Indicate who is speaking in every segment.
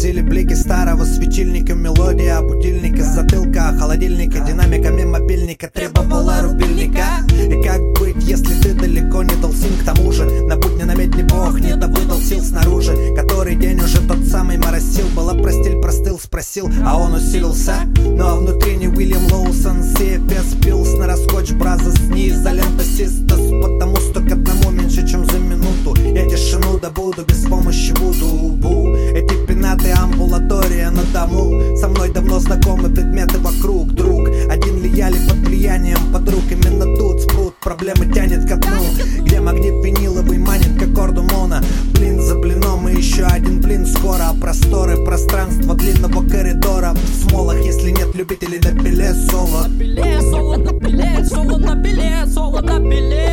Speaker 1: Сквозили блики старого светильника, мелодия будильника, затылка холодильника, динамиками мобильника требовала рубильника. И как быть, если ты далеко не дал сим? К тому же на будни на медне Бог не добыдал сил снаружи. Который день уже тот самый моросил. Была простиль, простыл, спросил, а он усилился. Но внутри не Уильям Лоусон, CFS Pills на Скотч Бразос, не изолента Систас. Потому что к одному меньше, чем за минуту я тишину добуду без помощи Вуду. Эти пенаты амбулатория на дому. Со мной давно знакомы предметы вокруг, друг. Один ли я ли под влиянием подруг? Именно тут спрут проблемы тянет ко дну, где магнит виниловый манит к аккорду моно. Блин за блином и еще один блин скоро. Просторы, пространство длинного коридора. В смолах, если нет любителей на пиле соло.
Speaker 2: На пиле соло, на пиле соло, на пиле соло, на пиле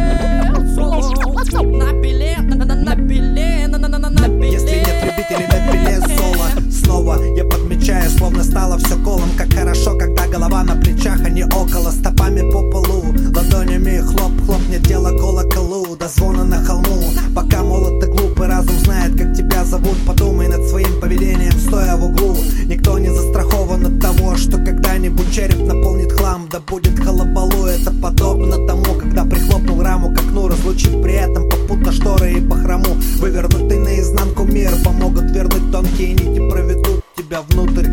Speaker 2: соло, на пиле, на пиле, на пиле.
Speaker 1: Если нет любителей на пиле соло. Снова я подмечаю, словно стало все колом. Как хорошо, когда голова на плечах, а не около. Стопами по полу, ладонями хлоп-хлоп. Нет дела колоколу, до звона на холму. Пока молод и глупый разум знает, как тебя зовут. Подумай над своим поведением, стоя в углу. Никто не застрахован от того, что когда-нибудь череп наполнит хлам. Да будет халабалу, это подобно тому, когда прихлопнул раму к окну, разлучив при этом попутно шторы и бахрому. Вывернутый наизнанку мир помогут вернуть тонкие нити, проведут тебя внутрь.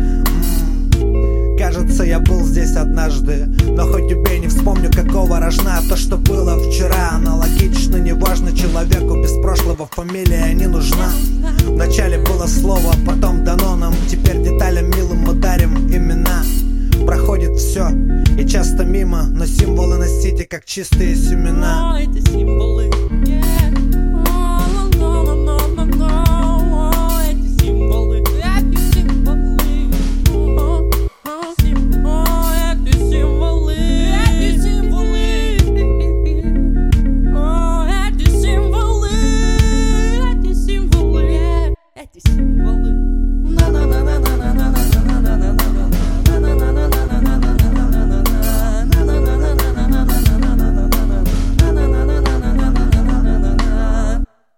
Speaker 1: Кажется, я был здесь однажды, но хоть убей, не вспомню какого рожна. То, что было вчера, аналогично. Неважно человеку, без прошлого фамилия не нужна. Вначале было слово, потом дано нам. Теперь деталям милым мы дарим имена. Проходит все и часто мимо, но символы носите, как чистые семена.
Speaker 2: Эти символы, эти символы.